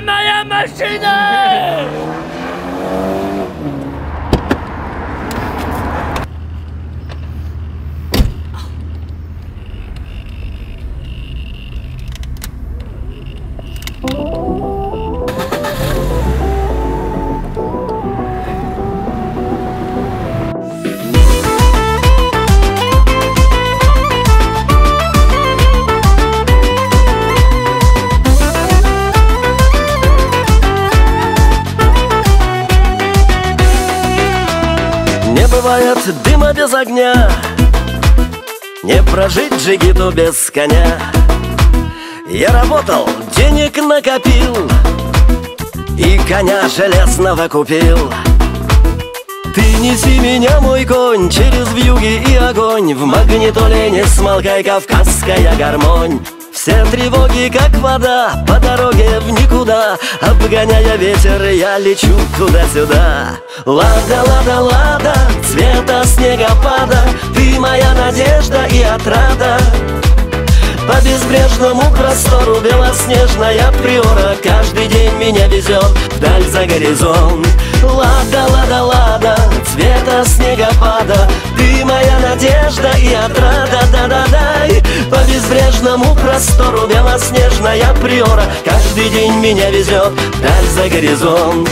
моя машина! Не бывает дыма без огня, не прожить джигиту без коня. Я работал, денег накопил и коня железного купил. Ты неси меня, мой конь, через вьюги и огонь. В магнитоле не смолкай кавказская гармонь. Все тревоги, как вода, по дороге в никуда. Обгоняя ветер, я лечу туда-сюда. Лада, лада, лада, цвета снегопада, ты моя надежда и отрада. По безбрежному простору белоснежная приора каждый день меня везет вдаль за горизонт. Лада, лада, лада, цвета снегопада, ты моя надежда и отрада, да-да-да. По безбрежному простору белоснежная приора каждый день меня везет вдаль за горизонт.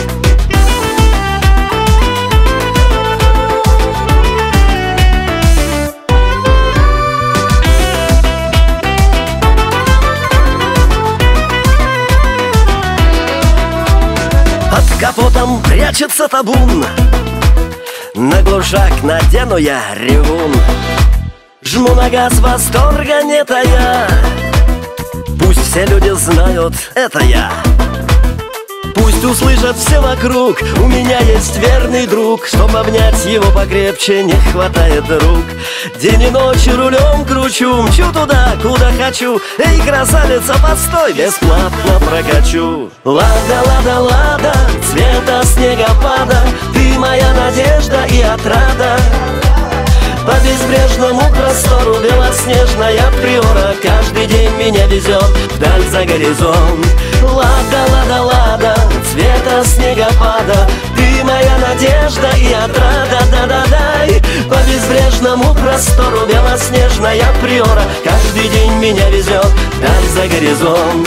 Под капотом прячется табун, на глушак надену я ревун. Жму на газ, восторга не тая, пусть все люди знают, это я. Пусть услышат все вокруг, у меня есть верный друг. Чтоб обнять его покрепче, не хватает рук. День и ночь рулем кручу, мчу туда, куда хочу. Эй, красавица, постой, бесплатно прокачу. Лада, лада, лада, цвета снегопада, ты моя надежда и отрада. По безбрежному простору белоснежная приора каждый день меня везет вдаль за горизонт. Лада, лада, лада, цвета снегопада, ты моя надежда и отрада, да-да-да. По безбрежному простору белоснежная приора каждый день меня везет вдаль за горизонт.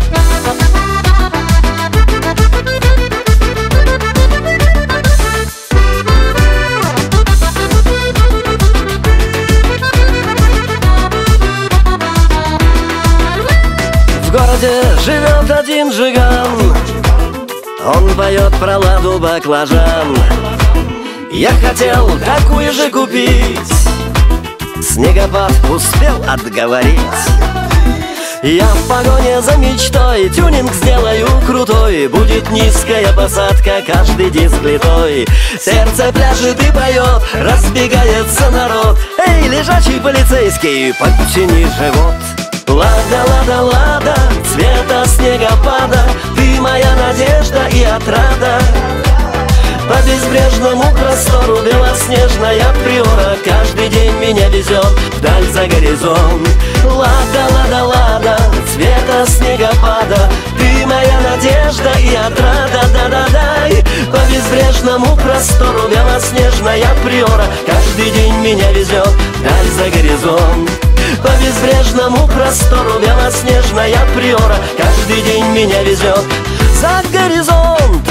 В городе живет один жиган, он поет про ладу баклажан. Я хотел такую же купить, снегопад успел отговорить. Я в погоне за мечтой тюнинг сделаю крутой. Будет низкая посадка, каждый диск литой. Сердце пляшет и поет, разбегается народ. Эй, лежачий полицейский, подтяни живот. Лада, лада, лада, цвета снегопада, ты моя надежда и отрада. По безбрежному простору белоснежная приора каждый день меня везет вдаль за горизонт. Лада, лада, лада, цвета снегопада, ты моя надежда и отрада, да-да-да. По безбрежному простору белоснежная приора каждый день меня везет вдаль за горизонт. По безбрежному простору белоснежная приора каждый день меня везет за горизонт.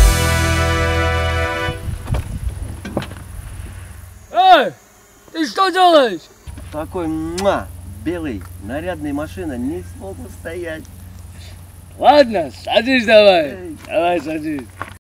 Эй, ты что делаешь? Такой белый, нарядный машина, не смог устоять. Ладно, садись давай. Давай, садись.